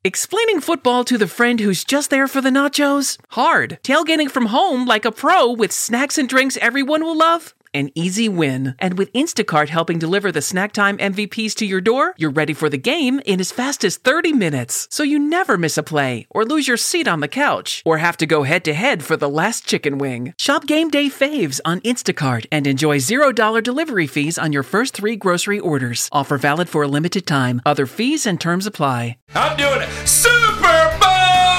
Explaining football to the friend who's just there for the nachos? Hard. Tailgating from home like a pro with snacks and drinks everyone will love? An easy win. And with Instacart helping deliver the snack time MVPs to your door, you're ready for the game in as fast as 30 minutes. So you never miss a play, or lose your seat on the couch, or have to go head-to-head for the last chicken wing. Shop Game Day Faves on Instacart and enjoy $0 delivery fees on your first 3 grocery orders. Offer valid for a limited time. Other fees and terms apply. I'm doing it. Super Bowl!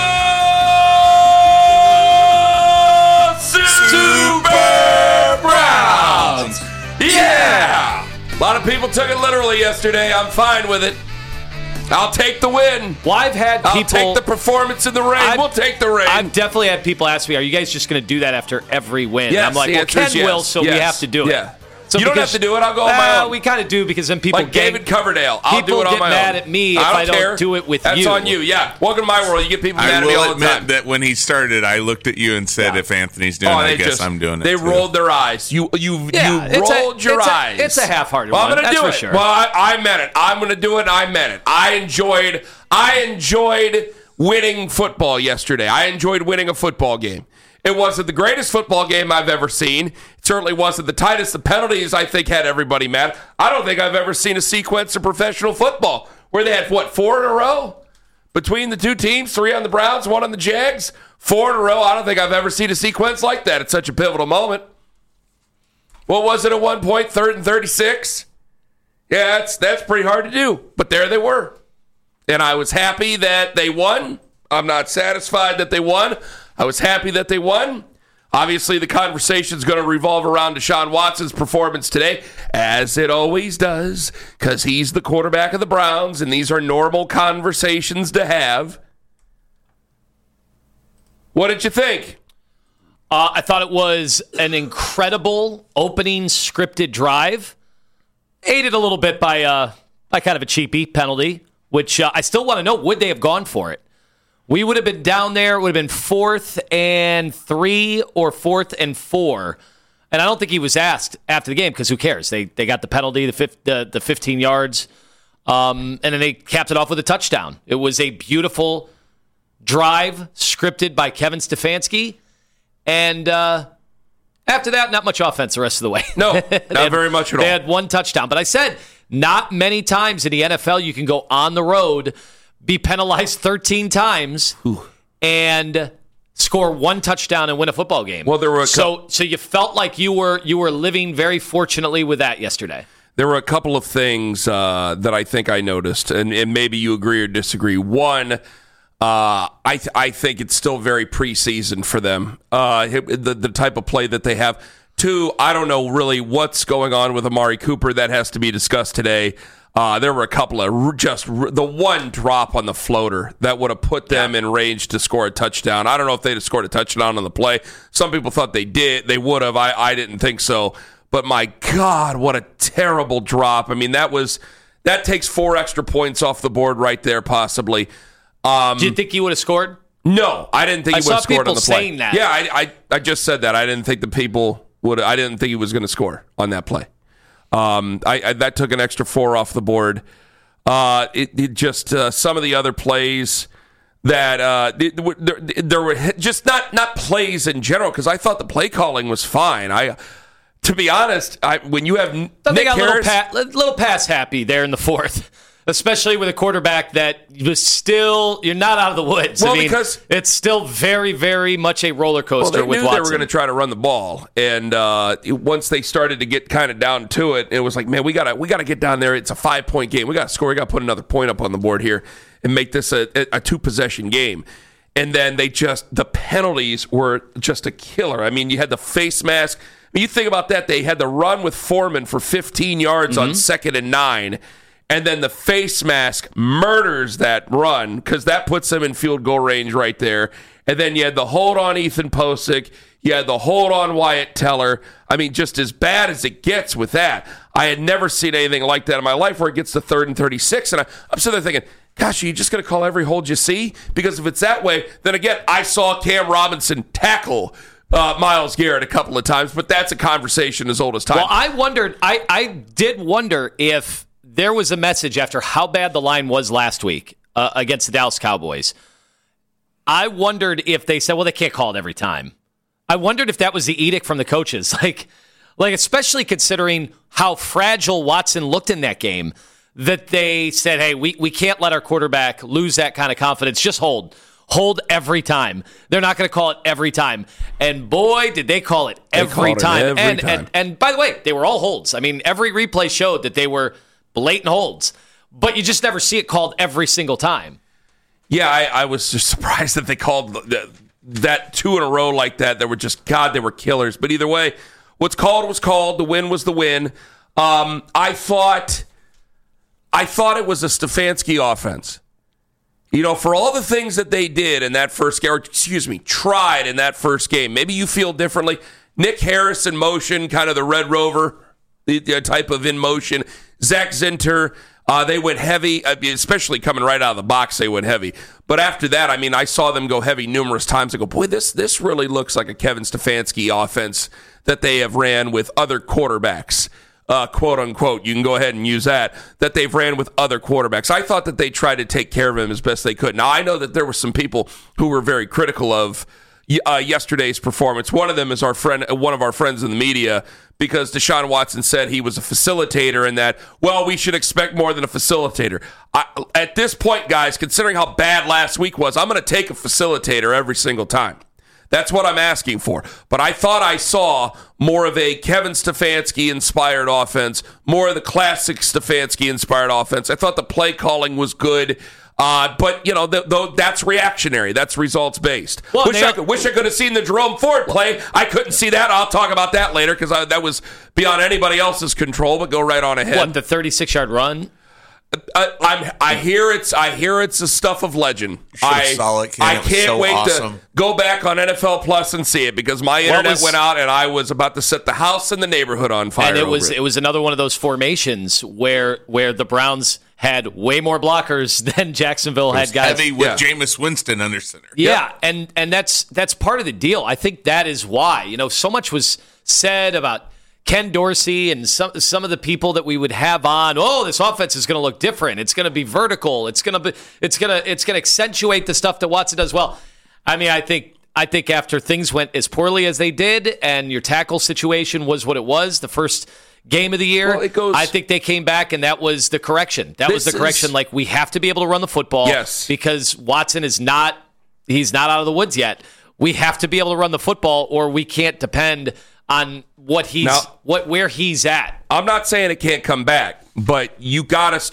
Super Browns! Yeah! A lot of people took it literally yesterday. I'm fine with it. I'll take the win. Well, I've had people... I'll take the performance in the ring. We'll take the ring. I've definitely had people ask me, are you guys just going to do that after every win? Yes, I'm like, well, Ken will, so we have to do it. Yeah. So you don't have to do it. I'll go on my own. We kind of do because then people like David Coverdale. I'll do it on my own. People get mad at me if I don't do it with you. That's on you. Yeah. Welcome to my world. You get people mad at me all the time. I will admit that when he started, I looked at you and said, if Anthony's doing it, I guess I'm doing it. They rolled their eyes. You rolled your eyes. It's a half-hearted one. I'm going to do it. Sure. Well, I meant it. I'm going to do it. I meant it. I enjoyed winning football yesterday. I enjoyed winning a football game. It wasn't the greatest football game I've ever seen. It certainly wasn't the tightest. The penalties, I think, had everybody mad. I don't think I've ever seen a sequence of professional football where they had, 4 in a row? Between the two teams, 3 on the Browns, 1 on the Jags, 4 in a row. I don't think I've ever seen a sequence like that at such a pivotal moment. What was it at one point, 3rd and 36? Yeah, that's pretty hard to do. But there they were. And I was happy that they won. I'm not satisfied that they won. I was happy that they won. Obviously, the conversation is going to revolve around Deshaun Watson's performance today, as it always does, because he's the quarterback of the Browns, and these are normal conversations to have. What did you think? I thought it was an incredible opening scripted drive, aided a little bit by kind of a cheapie penalty, which I still want to know, would they have gone for it? We would have been down there. It would have been 4th and 3 or 4th and 4. And I don't think he was asked after the game because who cares? They got the penalty, the 15 yards, and then they capped it off with a touchdown. It was a beautiful drive scripted by Kevin Stefanski. And after that, not much offense the rest of the way. No, not very much at all. They had 1 touchdown. But I said, not many times in the NFL you can go on the road, be penalized 13 times, and score 1 touchdown and win a football game. Well, there were so you felt like you were living very fortunately with that yesterday. There were a couple of things that I think I noticed, and maybe you agree or disagree. One, I think it's still very preseason for them, the type of play that they have. 2, I don't know really what's going on with Amari Cooper. That has to be discussed today. There were a couple of the one drop on the floater that would have put them in range to score a touchdown. I don't know if they'd have scored a touchdown on the play. Some people thought they did. They would have. I didn't think so. But my God, what a terrible drop. I mean, that takes 4 extra points off the board right there, possibly. Do you think he would have scored? No, I didn't think he would have scored on the play. Saying that. Yeah, I just said that. I didn't think the people would. I didn't think he was going to score on that play. That took an extra 4 off the board. It just some of the other plays that there were just not plays in general, because I thought the play calling was fine. To be honest, when you have Nick Harris, little pass happy there in the 4th. Especially with a quarterback that was still, you're not out of the woods. Well, I mean, because it's still very, very much a roller coaster with Watson. They were going to try to run the ball, and once they started to get kind of down to it, it was like, man, we got to get down there. It's a 5-point game. We got to score. We got to put another point up on the board here and make this a 2-possession game. And then the penalties were just a killer. I mean, you had the face mask. I mean, you think about that. They had the run with Foreman for 15 yards on 2nd and 9. And then the face mask murders that run because that puts them in field goal range right there. And then you had the hold on Ethan Posick. You had the hold on Wyatt Teller. I mean, just as bad as it gets with that. I had never seen anything like that in my life where it gets to 3rd and 36. And I'm sitting there thinking, gosh, are you just going to call every hold you see? Because if it's that way, then again, I saw Cam Robinson tackle Myles Garrett a couple of times, but that's a conversation as old as time. Well, I did wonder if there was a message after how bad the line was last week against the Dallas Cowboys. I wondered if they said, well, they can't call it every time. I wondered if that was the edict from the coaches. Like especially considering how fragile Watson looked in that game, that they said, hey, we can't let our quarterback lose that kind of confidence. Just hold every time. They're not going to call it every time. And boy, did they call it every time. And by the way, they were all holds. I mean, every replay showed that they were blatant holds, but you just never see it called every single time. Yeah, I was just surprised that they called that 2 in a row like that. They were just, God, they were killers. But either way, what's called was called. The win was the win. I thought it was a Stefanski offense. For all the things that they did in that first game, tried in that first game, maybe you feel differently. Nick Harris in motion, kind of the Red Rover the type of in motion. Zach Zinter, they went heavy, especially coming right out of the box, they went heavy. But after that, I saw them go heavy numerous times. I go, boy, this really looks like a Kevin Stefanski offense that they have ran with other quarterbacks. Quote unquote, you can go ahead and use that they've ran with other quarterbacks. I thought that they tried to take care of him as best they could. Now, I know that there were some people who were very critical of yesterday's performance. One of them is one of our friends in the media, because Deshaun Watson said he was a facilitator and that, well, we should expect more than a facilitator. At this point, guys, considering how bad last week was, I'm going to take a facilitator every single time. That's what I'm asking for. But I thought I saw more of a Kevin Stefanski-inspired offense, more of the classic Stefanski-inspired offense. I thought the play calling was good. But, that's reactionary. That's results-based. Well, wish I could have seen the Jerome Ford play. I couldn't see that. I'll talk about that later because that was beyond anybody else's control, but go right on ahead. What, the 36-yard run? I hear it's the stuff of legend. I can't wait to go back on NFL Plus and see it because my internet went out and I was about to set the house and the neighborhood on fire. And it was another one of those formations where the Browns had way more blockers than Jacksonville had guys. Heavy with Jameis Winston under center. Yeah, and that's part of the deal. I think that is why so much was said about Ken Dorsey and some of the people that we would have on. Oh, this offense is going to look different. It's going to be vertical. It's going to accentuate the stuff that Watson does well. I think after things went as poorly as they did, and your tackle situation was what it was, the first game of the year, I think they came back, and that was the correction. Like, we have to be able to run the football. Yes, because Watson is not out of the woods yet. We have to be able to run the football, or we can't depend on where he's at. I'm not saying it can't come back, but you had to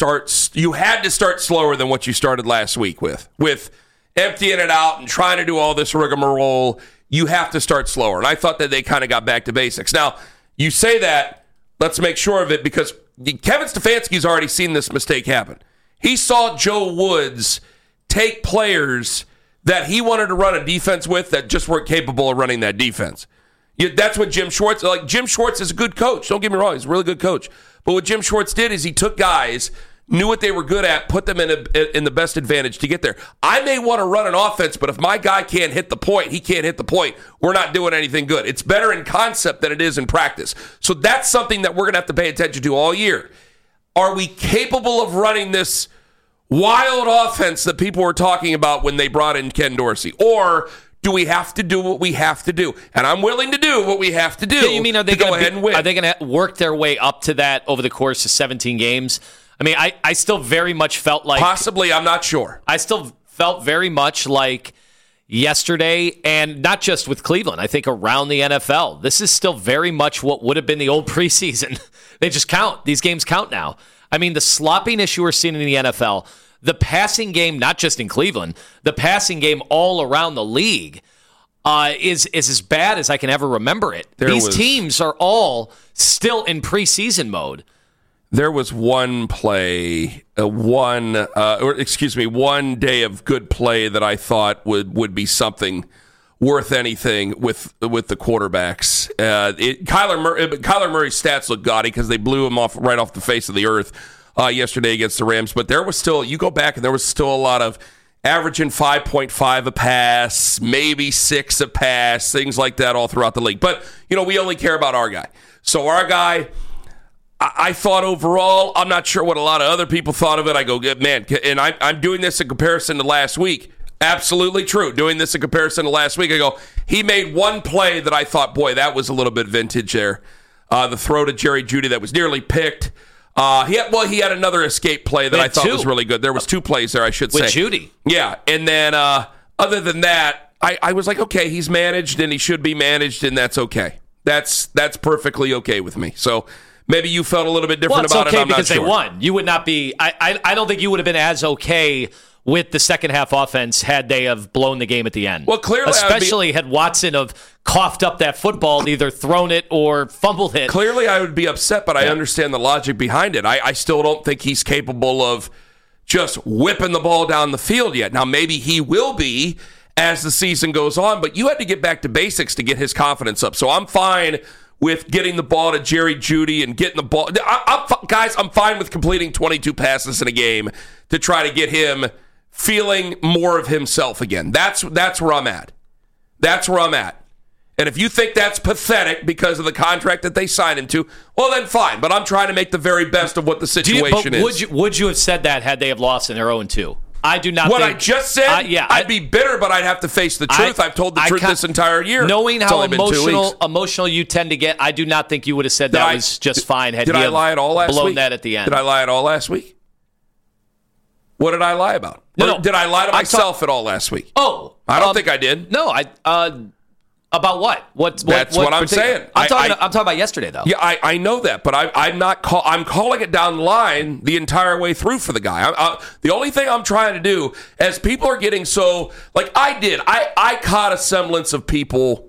start slower than what you started last week with emptying it out and trying to do all this rigmarole. You have to start slower. And I thought that they kind of got back to basics. Now, you say that, let's make sure of it, because Kevin Stefanski's already seen this mistake happen. He saw Joe Woods take players that he wanted to run a defense with that just weren't capable of running that defense. That's what Jim Schwartz, Jim Schwartz is a good coach. Don't get me wrong, he's a really good coach. But what Jim Schwartz did is he took guys, knew what they were good at, put them in the best advantage to get there. I may want to run an offense, but if my guy can't hit the point, he can't hit the point, we're not doing anything good. It's better in concept than it is in practice. So that's something that we're going to have to pay attention to all year. Are we capable of running this wild offense that people were talking about when they brought in Ken Dorsey? Or do we have to do what we have to do? And I'm willing to do what we have to do. You mean, are they going to go ahead and win? Are they going to work their way up to that over the course of 17 games? I still very much felt like... Possibly, I'm not sure. I still felt very much like yesterday, and not just with Cleveland, I think around the NFL. This is still very much what would have been the old preseason. They just count. These games count now. The sloppiness you were seeing in the NFL... The passing game, not just in Cleveland, the passing game all around the league is as bad as I can ever remember it. These teams are all still in preseason mode. There was one play, one day of good play that I thought would be something worth anything with the quarterbacks. Kyler Murray's stats look gaudy because they blew him off right off the face of the earth yesterday against the Rams, but there was still, you go back and there was still a lot of averaging 5.5 a pass, maybe 6 a pass, things like that all throughout the league. But, we only care about our guy. So our guy, I thought overall, I'm not sure what a lot of other people thought of it. I go, man, and I'm doing this in comparison to last week. Absolutely true. Doing this in comparison to last week, I go, he made one play that I thought, boy, that was a little bit vintage there. The throw to Jerry Jeudy that was nearly picked. He had another escape play that I thought was really good. There was 2 plays there, I should say. With Jeudy. Yeah, and then other than that, I was like, okay, he's managed and he should be managed, and that's okay. That's perfectly okay with me. So maybe you felt a little bit different about it. I'm not sure. Because they won. You would not be. I don't think you would have been as okay with the second half offense had they have blown the game at the end. Well, clearly, especially had Watson have coughed up that football, either thrown it or fumbled it. Clearly, I would be upset, but I understand the logic behind it. I still don't think he's capable of just whipping the ball down the field yet. Now, maybe he will be as the season goes on, but you had to get back to basics to get his confidence up. So I'm fine with getting the ball to Jerry Jeudy and getting the ball. Guys, I'm fine with completing 22 passes in a game to try to get him feeling more of himself again. That's where I'm at. That's where I'm at. And if you think that's pathetic because of the contract that they signed him to, well, then fine. But I'm trying to make the very best of what the situation is. Would you have said that had they have lost and they're 0-2? I do not what think... I just said? I'd be bitter, but I'd have to face the truth. I've told the truth this entire year. Knowing how emotional you tend to get, I do not think you would have said that was just fine had did you I lie at all last blown week? That at the end. Did I lie at all last week? What did I lie about? No. Did I lie to myself at all last week? Oh. I don't think I did. No, about what? That's what I'm saying. I'm talking about yesterday, though. Yeah, I know that, but I'm not. I'm calling it down the line the entire way through for the guy. The only thing I'm trying to do, as people are getting so like I did, I caught a semblance of people.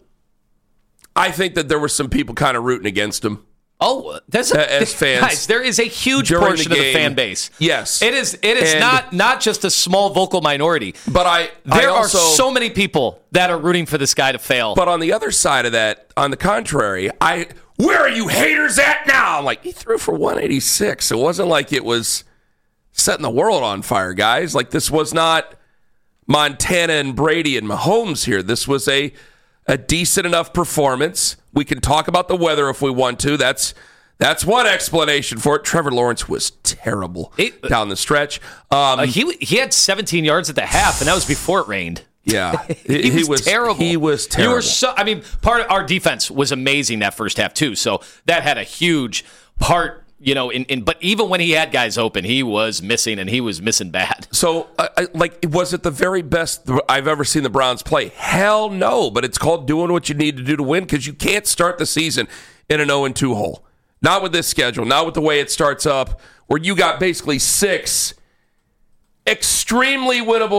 I think that there were some people kind of rooting against him. Oh, as fans, guys, there is a huge portion of the fan base. Yes, it is. It is not just a small vocal minority. But there are so many people that are rooting for this guy to fail. But on the other side of that, on the contrary, where are you haters at now? I'm like, he threw for 186. It wasn't like it was setting the world on fire, guys. Like this was not Montana and Brady and Mahomes here. This was a decent enough performance. We can talk about the weather if we want to. That's one explanation for it. Trevor Lawrence was terrible down the stretch. He had 17 yards at the half, and that was before it rained. Yeah, he was terrible. He was terrible. Part of our defense was amazing that first half too. So that had a huge part. But even when he had guys open, he was missing, and he was missing bad. So, was it the very best I've ever seen the Browns play? Hell no, but it's called doing what you need to do to win because you can't start the season in an 0-2 hole. Not with this schedule, not with the way it starts up, where you got basically 5 extremely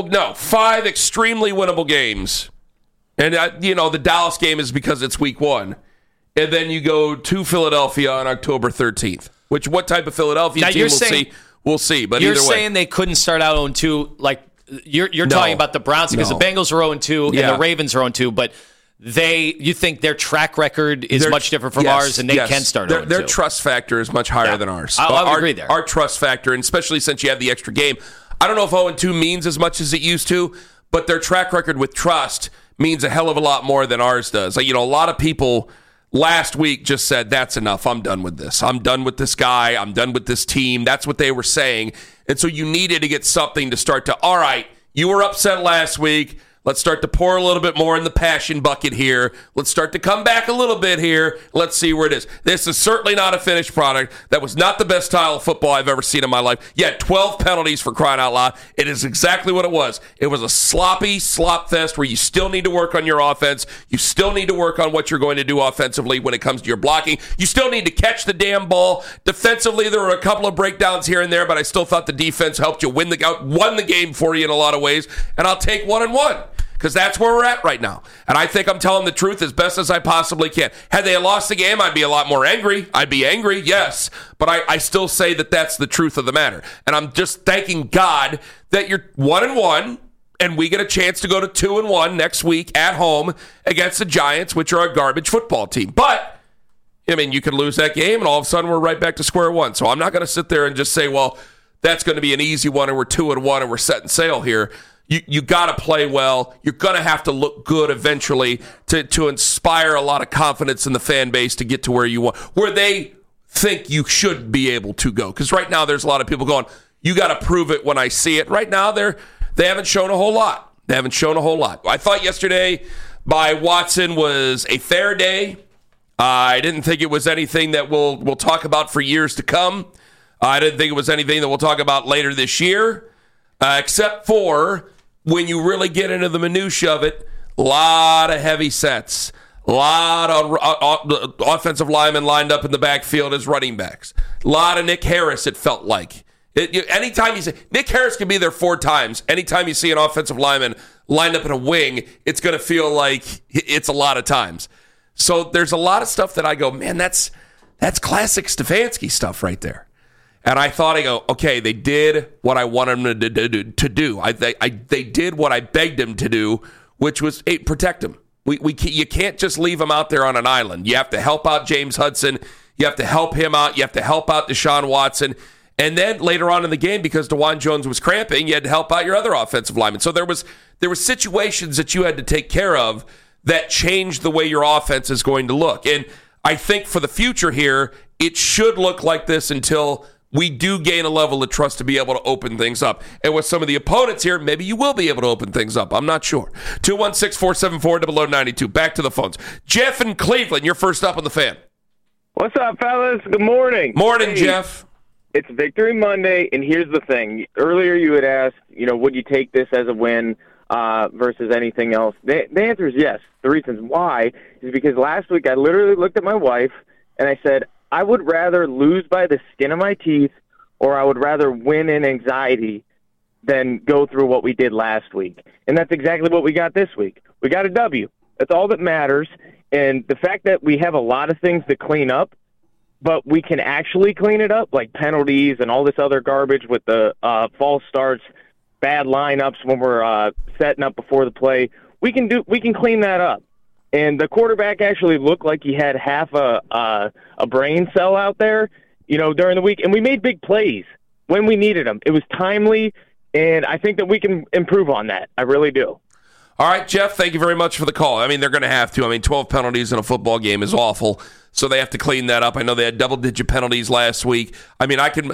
winnable games. And, the Dallas game is because it's week 1. And then you go to Philadelphia on October 13th. What type of Philadelphia team we'll see. But you're either way. saying they couldn't start out 0-2 like you're talking about the Browns because the Bengals are 0-2 and the Ravens are 0-2, but you think their track record is much different from ours, and they can start 0-2. Their trust factor is much higher than ours. I would agree there. Our trust factor, and especially since you have the extra game, I don't know if 0-2 means as much as it used to, but their track record with trust means a hell of a lot more than ours does. A lot of people last week just said, that's enough. I'm done with this. I'm done with this guy. I'm done with this team. That's what they were saying. And so you needed to get something to start to, all right, you were upset last week. Let's start to pour a little bit more in the passion bucket here. Let's start to come back a little bit here. Let's see where it is. This is certainly not a finished product. That was not the best style of football I've ever seen in my life. You had 12 penalties for crying out loud. It is exactly what it was. It was a sloppy slop fest where you still need to work on your offense. You still need to work on what you're going to do offensively when it comes to your blocking. You still need to catch the damn ball. Defensively, there were a couple of breakdowns here and there, but I still thought the defense helped you won the game for you in a lot of ways, and I'll take 1-1. Because that's where we're at right now. And I think I'm telling the truth as best as I possibly can. Had they lost the game, I'd be a lot more angry. I'd be angry, yes. But I still say that that's the truth of the matter. And I'm just thanking God that you're 1-1, and we get a chance to go to 2-1 next week at home against the Giants, which are a garbage football team. But, you could lose that game, and all of a sudden we're right back to square one. So I'm not going to sit there and just say, well, that's going to be an easy one, and we're 2-1, and we're setting sail here. You got to play well. You're going to have to look good eventually to inspire a lot of confidence in the fan base to get to where you want, where they think you should be able to go. Because right now there's a lot of people going, you got to prove it when I see it. Right now they haven't shown a whole lot. I thought yesterday by Watson was a fair day. I didn't think it was anything that we'll talk about for years to come. I didn't think it was anything that we'll talk about later this year, except for when you really get into the minutia of it, a lot of heavy sets, a lot of offensive linemen lined up in the backfield as running backs, a lot of Nick Harris, it felt like. Anytime you say Nick Harris can be there 4 times, anytime you see an offensive lineman lined up in a wing, it's going to feel like it's a lot of times. So there's a lot of stuff that I go, man, that's classic Stefanski stuff right there. And I thought, okay, they did what I wanted them to do. They did what I begged them to do, which was protect him. You can't just leave him out there on an island. You have to help out James Hudson. You have to help him out. You have to help out Deshaun Watson. And then later on in the game, because DeJuan Jones was cramping, you had to help out your other offensive linemen. So there were situations that you had to take care of that changed the way your offense is going to look. And I think for the future here, it should look like this until we do gain a level of trust to be able to open things up. And with some of the opponents here, maybe you will be able to open things up. I'm not sure. 216-474-0092. Back to the phones. Jeff in Cleveland, you're first up on the Fan. What's up, fellas? Good morning. Morning, hey, Jeff. It's Victory Monday, and here's the thing. Earlier you had asked, would you take this as a win versus anything else? The answer is yes. The reasons why is because last week I literally looked at my wife, and I said, I would rather lose by the skin of my teeth, or I would rather win in anxiety than go through what we did last week. And that's exactly what we got this week. We got a W. That's all that matters. And the fact that we have a lot of things to clean up, but we can actually clean it up, like penalties and all this other garbage with the false starts, bad lineups when we're setting up before the play. We can clean that up. And the quarterback actually looked like he had half a brain cell out there, during the week. And we made big plays when we needed them. It was timely, and I think that we can improve on that. I really do. All right, Jeff, thank you very much for the call. I mean, they're going to have to. 12 penalties in a football game is awful, so they have to clean that up. I know they had double-digit penalties last week. Am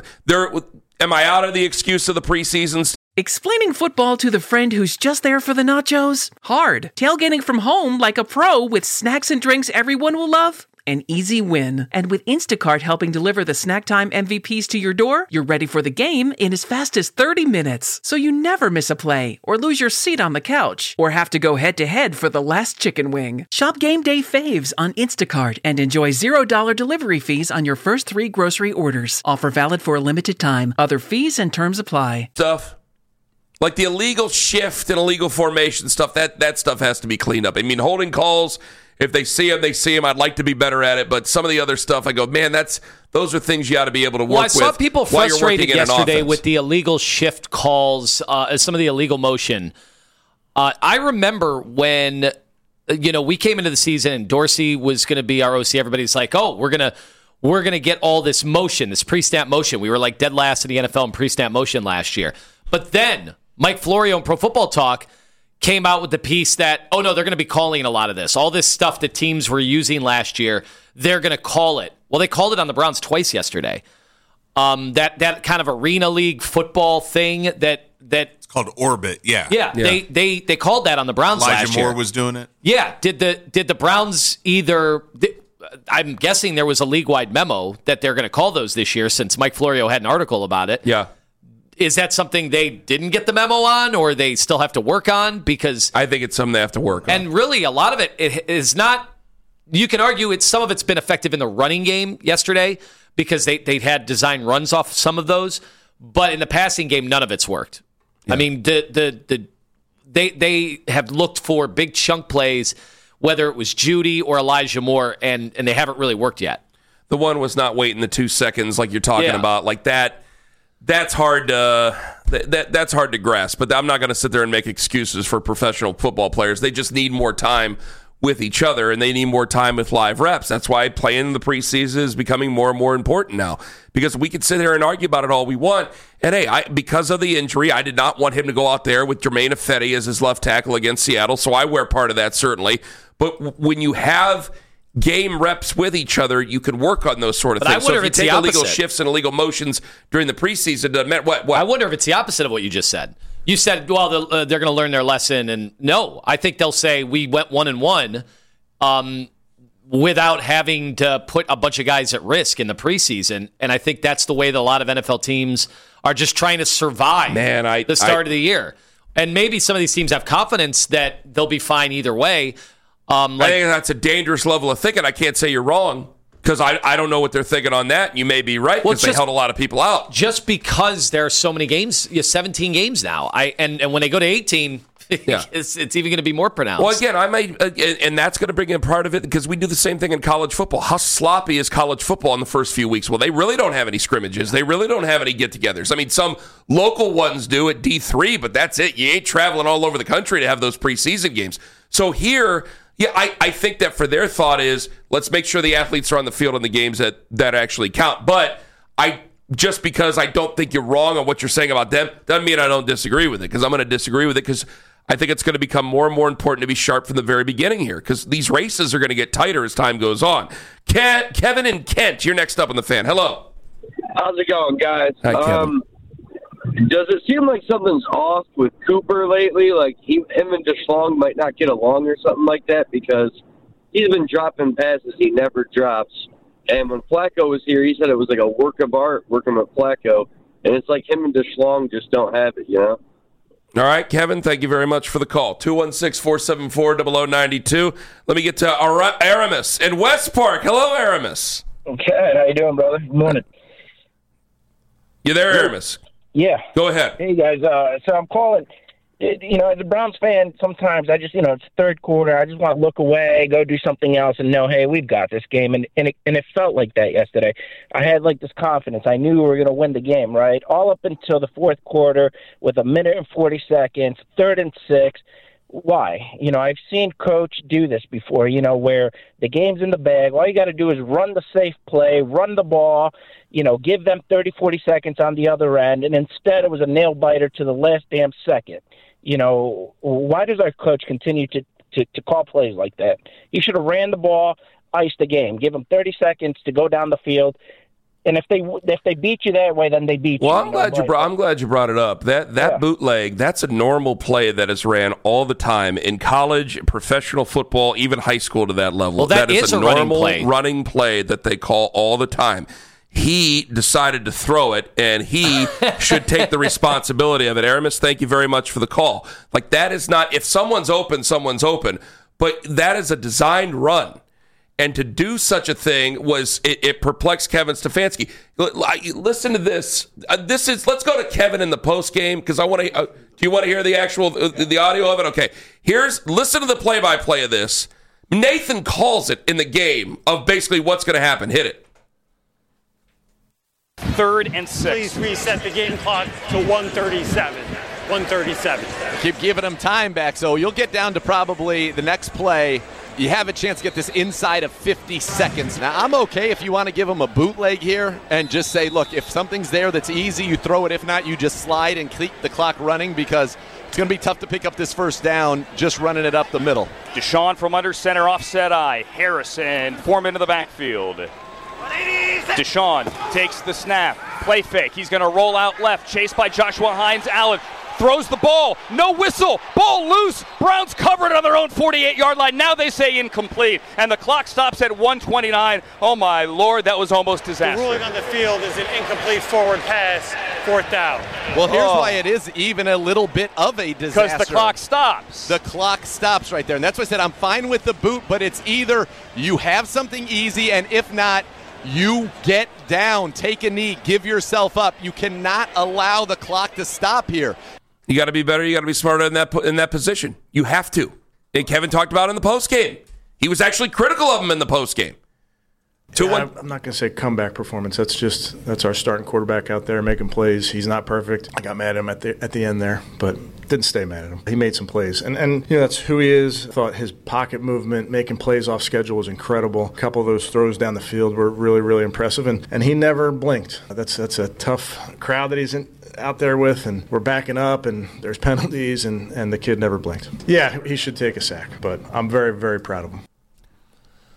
I out of the excuse of the preseason? Explaining football to the friend who's just there for the nachos? Hard. Tailgating from home like a pro with snacks and drinks everyone will love? An easy win. And with Instacart helping deliver the snack time MVPs to your door, you're ready for the game in as fast as 30 minutes. So you never miss a play, or lose your seat on the couch, or have to go head-to-head for the last chicken wing. Shop Game Day Faves on Instacart and enjoy $0 delivery fees on your first 3 grocery orders. Offer valid for a limited time. Other fees and terms apply. Stuff. Like the illegal shift and illegal formation stuff, that stuff has to be cleaned up. Holding calls, if they see them, they see them. I'd like to be better at it, but some of the other stuff, I go, man, those are things you ought to be able to work with. I saw people frustrated yesterday with the illegal shift calls, some of the illegal motion. I remember when we came into the season and Dorsey was going to be our OC. Everybody's like, oh, we're gonna get all this motion, this pre-snap motion. We were like dead last in the NFL in pre-snap motion last year, but then Mike Florio in Pro Football Talk came out with the piece that, oh no, they're going to be calling a lot of this. All this stuff that teams were using last year, they're going to call it. Well, they called it on the Browns twice yesterday. That kind of arena league football thing that it's called Orbit. Yeah. They called that on the Browns last year. Elijah Moore was doing it. Yeah. Did the Browns either? I'm guessing there was a league-wide memo that they're going to call those this year, since Mike Florio had an article about it. Yeah. Is that something they didn't get the memo on, or they still have to work on? Because I think it's something they have to work on. And really, a lot of it is not. You can argue some of it's been effective in the running game yesterday because they had design runs off some of those, but in the passing game, none of it's worked. Yeah. They have looked for big chunk plays, whether it was Judy or Elijah Moore, and they haven't really worked yet. The one was not waiting the 2 seconds like you're talking about, like that. That's hard to that's hard to grasp, but I'm not going to sit there and make excuses for professional football players. They just need more time with each other, and they need more time with live reps. That's why playing in the preseason is becoming more and more important now, because we can sit here and argue about it all we want. And hey, because of the injury, I did not want him to go out there with Jermaine Ifedi as his left tackle against Seattle, so I wear part of that, certainly. But when you have game reps with each other, you can work on those sort of things. So if you take illegal shifts and illegal motions during the preseason, what? I wonder if it's the opposite of what you just said. You said, well, they're going to learn their lesson, and no, I think they'll say we went 1-1 without having to put a bunch of guys at risk in the preseason, and I think that's the way that a lot of NFL teams are just trying to survive the start of the year. And maybe some of these teams have confidence that they'll be fine either way. I think that's a dangerous level of thinking. I can't say you're wrong because I don't know what they're thinking on that. You may be right because they held a lot of people out. Just because there are so many games, 17 games now, and when they go to 18, it's even going to be more pronounced. Well, again, and that's going to bring in part of it because we do the same thing in college football. How sloppy is college football in the first few weeks? Well, they really don't have any scrimmages. They really don't have any get-togethers. I mean, some local ones do at D3, but that's it. You ain't traveling all over the country to have those preseason games. So here, I think that for their thought is, let's make sure the athletes are on the field in the games that actually count. But just because I don't think you're wrong on what you're saying about them doesn't mean I don't disagree with it, because I'm going to disagree with it because I think it's going to become more and more important to be sharp from the very beginning here because these races are going to get tighter as time goes on. Kevin in Kent, you're next up on the Fan. Hello. How's it going, guys? Hi, Kevin. Does it seem like something's off with Cooper lately? Like him and DeSlong might not get along or something like that because he's been dropping passes he never drops. And when Flacco was here, he said it was like a work of art working with Flacco. And it's like him and DeSlong just don't have it, you know? All right, Kevin, thank you very much for the call. 216-474-0092. Let me get to Aramis in West Park. Hello, Aramis. Okay, how you doing, brother? Good morning. You there, Aramis? Yeah. Go ahead. Hey, guys. So I'm calling. As a Browns fan, sometimes I just, it's third quarter. I just want to look away, go do something else, and know, hey, we've got this game. And it felt like that yesterday. I had this confidence. I knew we were going to win the game, right? All up until the fourth quarter with 1 and 40 seconds, 3rd and 6. Why? I've seen Coach do this before, where the game's in the bag. All you got to do is run the safe play, run the ball, give them 30, 40 seconds on the other end. And instead it was a nail-biter to the last damn second. Why does our coach continue to call plays like that? He should have ran the ball, iced the game, give them 30 seconds to go down the field. And if they beat you that way, then they beat you. Well, I'm glad you brought it up. That bootleg, that's a normal play that is ran all the time in college, professional football, even high school to that level. Well, that is a normal running play that they call all the time. He decided to throw it, and he should take the responsibility of it. Aramis, thank you very much for the call. That is not, if someone's open, someone's open. But that is a designed run. And to do such a thing it perplexed Kevin Stefanski. Listen to this. Let's go to Kevin in the post game because I want to. Do you want to hear the actual the audio of it? Okay. Listen to the play-by-play of this. Nathan calls it in the game of basically what's going to happen. Hit it. 3rd and 6. Please reset the game clock to 1:37. 1:37. Keep giving them time back, so you'll get down to probably the next play. You have a chance to get this inside of 50 seconds. Now, I'm okay if you want to give them a bootleg here and just say, look, if something's there that's easy, you throw it. If not, you just slide and keep the clock running because it's going to be tough to pick up this first down just running it up the middle. Deshaun from under center, offset eye. Harrison, Foreman in the backfield. Deshaun takes the snap. Play fake. He's going to roll out left. Chased by Joshua Hines. Allen throws the ball. No whistle. Ball loose. Browns covered on their own 48-yard line. Now they say incomplete. And the clock stops at 1:29. Oh, my Lord, that was almost disastrous. The ruling on the field is an incomplete forward pass, 4th down. Well, here's why it is even a little bit of a disaster. Because the clock stops. The clock stops right there. And that's why I said I'm fine with the boot, but it's either you have something easy, and if not, you get down, take a knee, give yourself up. You cannot allow the clock to stop here. You got to be better. You got to be smarter in that position. You have to. And Kevin talked about it in the postgame. He was actually critical of him in the postgame. I'm not going to say comeback performance. That's our starting quarterback out there making plays. He's not perfect. I got mad at him at the end there, but didn't stay mad at him. He made some plays, and that's who he is. I thought his pocket movement, making plays off schedule was incredible. A couple of those throws down the field were really, really impressive, and he never blinked. That's a tough crowd that he's out there with, and we're backing up, and there's penalties, and the kid never blinked. Yeah, he should take a sack, but I'm very, very proud of him.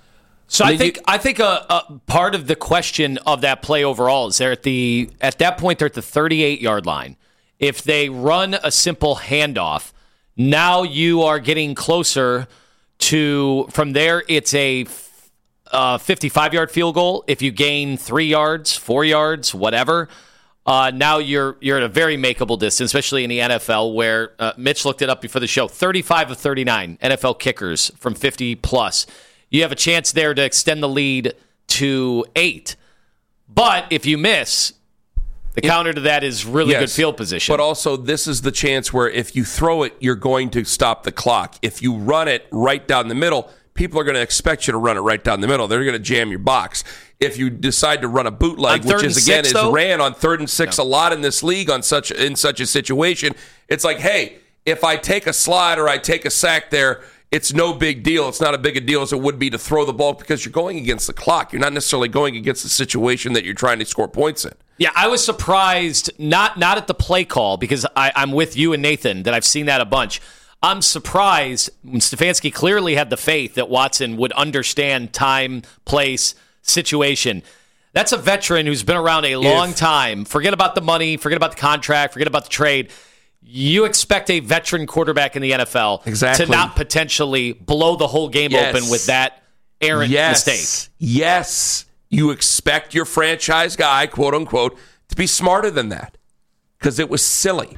So I think a part of the question of that play overall is at that point they're at the 38-yard line. If they run a simple handoff, now you are getting closer to, from there it's a 55-yard field goal. If you gain 3 yards, 4 yards, whatever, now you're at a very makeable distance, especially in the NFL where Mitch looked it up before the show. 35 of 39 NFL kickers from 50 plus. You have a chance there to extend the lead to 8. But if you miss, the counter to that is really good field position. But also, this is the chance where if you throw it, you're going to stop the clock. If you run it right down the middle, people are going to expect you to run it right down the middle. They're going to jam your box. If you decide to run a bootleg, which is ran on 3rd and 6 a lot in this league in such a situation, it's like, hey, if I take a slide or I take a sack there, it's no big deal. It's not a big a deal as it would be to throw the ball because you're going against the clock. You're not necessarily going against the situation that you're trying to score points in. Yeah, I was surprised, not at the play call, because I'm with you and Nathan, that I've seen that a bunch. I'm surprised when Stefanski clearly had the faith that Watson would understand time, place, situation. That's a veteran who's been around a long time. Forget about the money, forget about the contract, forget about the trade. You expect a veteran quarterback in the NFL to not potentially blow the whole game open with that errant mistake. Yes. You expect your franchise guy, quote unquote, to be smarter than that because it was silly.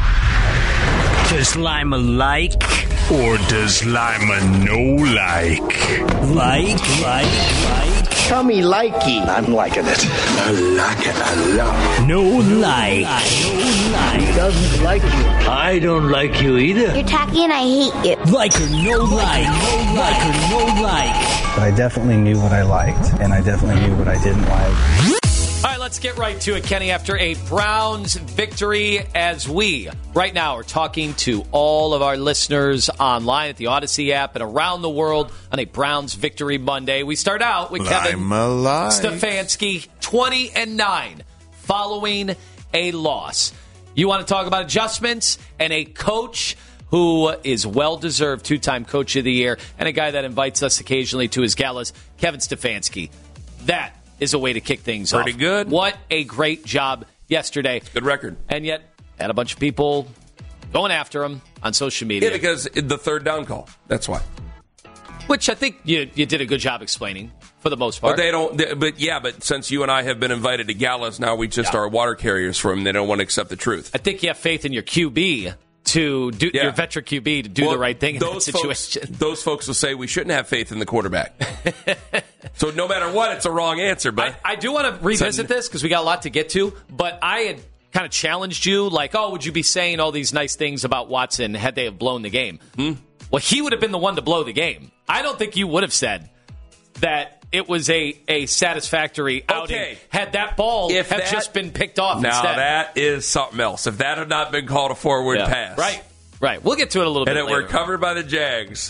Does Lima like or does Lima no like? Like? Tell me likey. I'm liking it. I like it a lot. No like. He doesn't like you. I don't like you either. You're tacky and I hate you. Like or no like. Like or no like. But I definitely knew what I liked, and I definitely knew what I didn't like. All right, let's get right to it, Kenny. After a Browns victory, as we right now are talking to all of our listeners online at the Odyssey app and around the world on a Browns victory Monday, we start out with Kevin Stefanski, 20-9, following a loss. You want to talk about adjustments and a coach who is well-deserved two-time Coach of the Year and a guy that invites us occasionally to his galas, Kevin Stefanski. That is a way to kick things off. Pretty good. What a great job yesterday. Good record. And yet, had a bunch of people going after him on social media. Yeah, because the third down call. That's why. Which I think you did a good job explaining for the most part. But they don't. But since you and I have been invited to galas, now we just are water carriers for them. They don't want to accept the truth. I think you have faith in your QB to do your veteran QB to do the right thing in that situation. Those folks will say we shouldn't have faith in the quarterback. So no matter what, it's a wrong answer. But I do want to revisit this because we got a lot to get to. But I had kind of challenged you, like, would you be saying all these nice things about Watson had they have blown the game? Well, he would have been the one to blow the game. I don't think you would have said that it was a satisfactory outing had that ball just been picked off instead. Now, that is something else. If that had not been called a forward pass. Right. We'll get to it a little bit later. And it were covered by the Jags.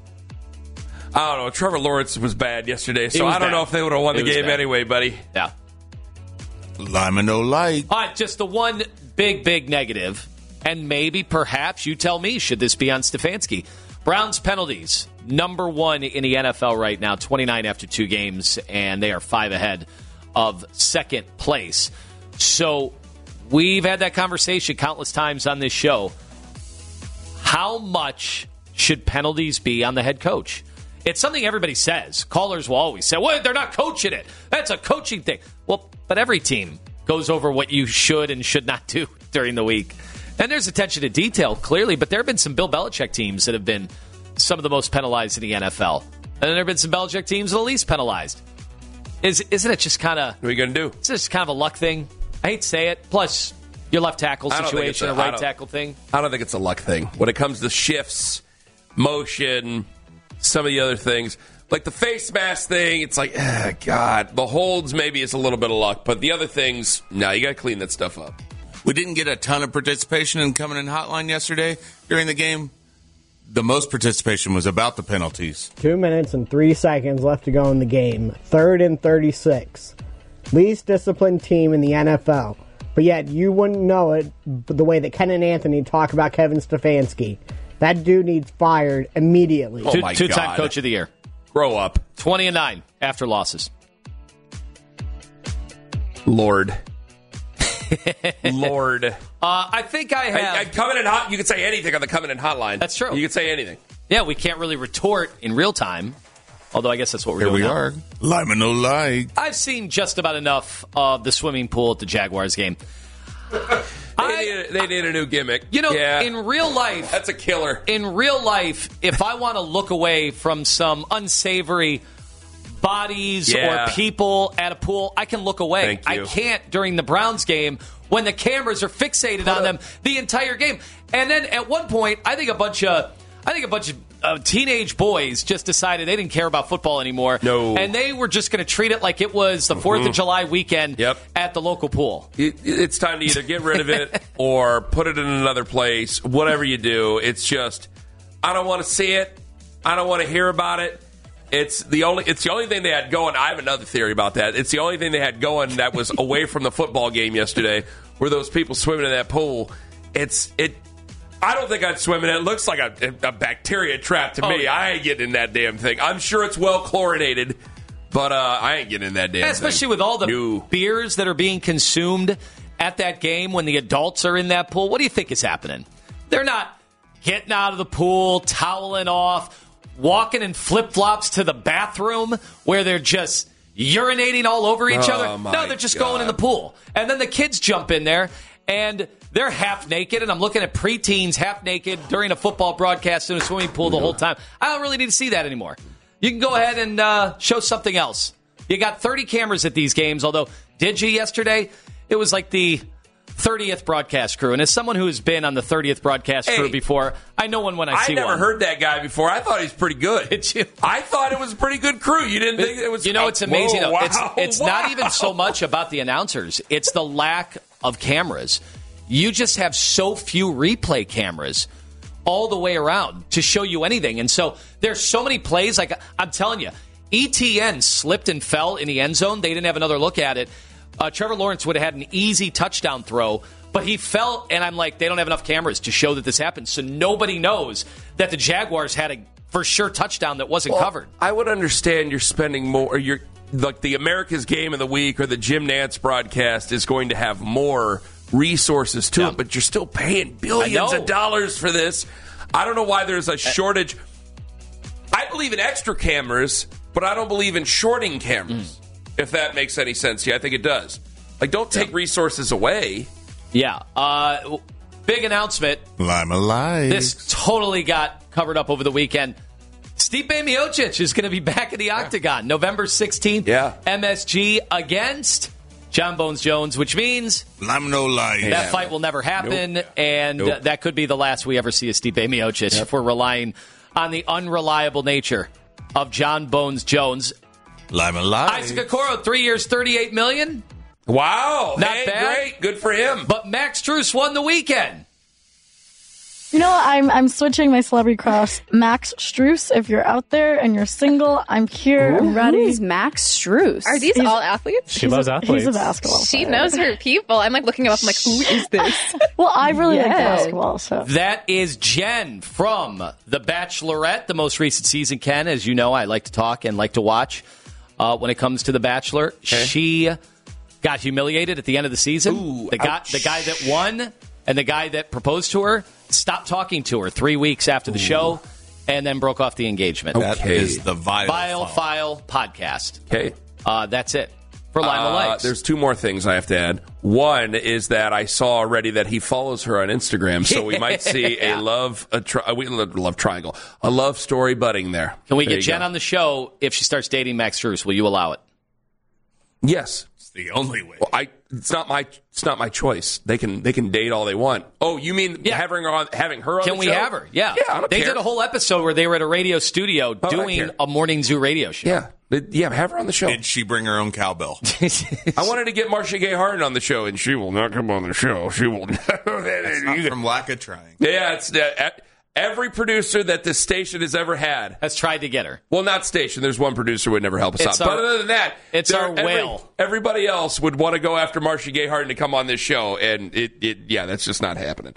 I don't know. Trevor Lawrence was bad yesterday, so I don't know if they would have won the game anyway, buddy. Yeah. Lima no like. All right, just the one big negative, and maybe, perhaps, you tell me, should this be on Stefanski? Browns penalties, number 1 in the NFL right now, 29 after 2 games, and they are 5 ahead of second place. So we've had that conversation countless times on this show. How much should penalties be on the head coach? It's something everybody says. Callers will always say, well, they're not coaching it. That's a coaching thing. Well, but every team goes over what you should and should not do during the week. And there's attention to detail, clearly, but there have been some Bill Belichick teams that have been some of the most penalized in the NFL. And then there have been some Belichick teams that are the least penalized. Isn't it just kind of... What are you going to do? It's just kind of a luck thing. I hate to say it. Plus, your left tackle situation, a right tackle thing. I don't think it's a luck thing. When it comes to shifts, motion, some of the other things, like the face mask thing, it's like, God. The holds maybe is a little bit of luck, but the other things, no, you got to clean that stuff up. We didn't get a ton of participation in Coming In Hotline yesterday during the game. The most participation was about the penalties. 2 minutes and 3 seconds left to go in the game. 3rd and 36. Least disciplined team in the NFL. But yet, you wouldn't know it the way that Ken and Anthony talk about Kevin Stefanski. That dude needs fired immediately. Two-time Coach of the Year. Grow up. 20-9 after losses. Lord. Lord. I think I have. Coming in hot. You can say anything on the coming in hotline. That's true. You can say anything. Yeah, we can't really retort in real time. Although I guess that's what we're doing. Here we now. are. Lime and no like. I've seen just about enough of the swimming pool at the Jaguars game. They need a new gimmick. In real life, that's a killer. In real life, if I want to look away from some unsavory bodies or people at a pool, I can look away. Thank you. I can't during the Browns game when the cameras are fixated on them the entire game. And then at one point, I think a bunch of teenage boys just decided they didn't care about football anymore. No. And they were just going to treat it like it was the 4th of July weekend at the local pool. It's time to either get rid of it or put it in another place. Whatever you do, it's just, I don't want to see it. I don't want to hear about it. It's the only thing they had going. I have another theory about that. It's the only thing they had going that was away from the football game yesterday, were those people swimming in that pool. I don't think I'd swim in it. It looks like a bacteria trap to me. Yeah. I ain't getting in that damn thing. I'm sure it's well chlorinated, but I ain't getting in that damn thing. Especially with all the beers that are being consumed at that game when the adults are in that pool. What do you think is happening? They're not getting out of the pool, toweling off, walking in flip-flops to the bathroom where they're just urinating all over each other. No, they're just going in the pool. And then the kids jump in there, and they're half naked, and I'm looking at preteens half naked during a football broadcast in a swimming pool the whole time. I don't really need to see that anymore. You can go ahead and show something else. You got 30 cameras at these games, although Digi yesterday, it was like the 30th broadcast crew. And as someone who has been on the 30th broadcast crew before, I know when I see one. I never heard that guy before. I thought he was pretty good. Did you? I thought it was a pretty good crew. You didn't think it was... it's amazing. Whoa, wow, it's not even so much about the announcers. It's the lack of cameras. You just have so few replay cameras all the way around to show you anything. And so there's so many plays. Like I'm telling you, ETN slipped and fell in the end zone. They didn't have another look at it. Trevor Lawrence would have had an easy touchdown throw, but he fell, and I'm like, they don't have enough cameras to show that this happened. So nobody knows that the Jaguars had a for sure touchdown that wasn't covered. I would understand you're spending more, or you're like the America's Game of the Week or the Jim Nantz broadcast is going to have more resources to it, but you're still paying billions of dollars for this. I don't know why there's a shortage. I believe in extra cameras, but I don't believe in shorting cameras. If that makes any sense. Yeah, I think it does. Like, don't take resources away. Yeah. Big announcement. Lime alive. This totally got covered up over the weekend. Stipe Miocic is going to be back in the octagon November 16th. Yeah. MSG against John Bones Jones, which means Lime no lie. That fight will never happen, and that could be the last we ever see of Stipe Miocic if we're relying on the unreliable nature of John Bones Jones. Lime alive. Isaac Okoro, 3 years, $38 million. Wow. Not bad. Great. Good for him. But Max Strus won the weekend. You know, I'm switching my celebrity crush. Max Strus, if you're out there and you're single, I'm here. I'm ready. Who's Max Strus? Are these all athletes? She loves athletes. He's a basketball player. She knows her people. I'm like looking him up. I'm like, who is this? Well, I really like basketball. So that is Jen from The Bachelorette, the most recent season. Ken, as you know, I like to talk and like to watch. When it comes to The Bachelor, she got humiliated at the end of the season. Ooh, the guy that won and the guy that proposed to her stopped talking to her 3 weeks after the show and then broke off the engagement. That is the Vile File podcast. Okay. That's it for Lima Lakes. There's two more things I have to add. One is that I saw already that he follows her on Instagram, so we might see a love triangle, a love story budding there. Can we get Jen on the show if she starts dating Max Strus? Will you allow it? Yes. It's the only way. Well, it's not my choice. They can date all they want. Oh, you mean having her on the show? Can we have her? Yeah. I don't they care. did a whole episode where they were at a radio studio doing a morning zoo radio show. Yeah, have her on the show. Did she bring her own cowbell? I wanted to get Marcia Gay Harden on the show, and she will not come on the show. She will not. From lack of trying. Yeah, it's every producer that this station has ever had has tried to get her. Well, not station. There's one producer who would never help us out. But other than that, it's our whale. Everybody else would want to go after Marcia Gay Harden to come on this show, and that's just not happening.